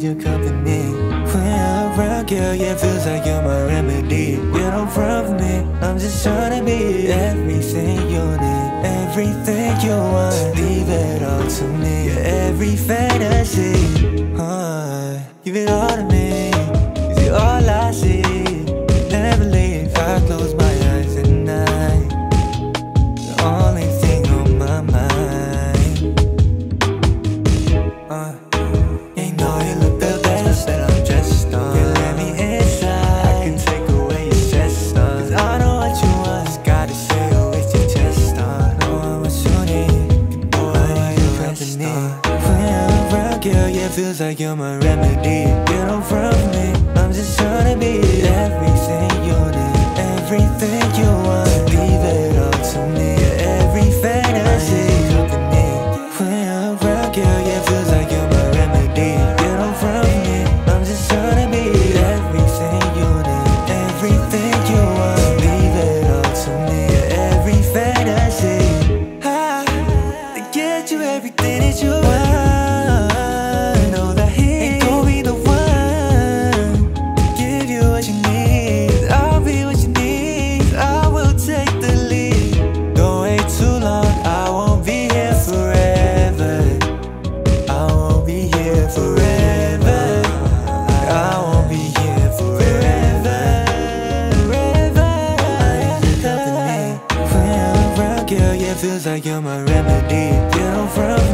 your company. When you're around, girl, yeah, feels like you're my remedy. You don't run from me, I'm just trying to be everything you need, everything you want. Leave it all to me, yeah, every fantasy. Give it all to me, 'cause you're all I see. Never leave, I close my eyes at night. The only thing on my mind. You know you look the best that I'm dressed on. You let me inside, I can take away your stress on. 'Cause I know what you want, just gotta say it with your chest on. Know what you need, boy, you're company. When you're around, girl, yeah, feels like you're my remedy. You don't run from me, I'm just trying to be everything you need, everything you want. Leave it all to me, yeah, every fantasy. Company. When you're around, girl, yeah, feels like you're my remedy. You don't run from me, I'm just trying to be everything you need, everything you want. Leave it all to me, yeah, every fantasy. To get you everything that you want. Know that he ain't gon' be the one to give you what you need. I'll be what you need, I will take the lead. Don't wait too long, I won't be here forever. I won't be here forever. I won't be here forever. Forever. I need your company. When you're around, girl, yeah, feels like you're my remedy. You don't run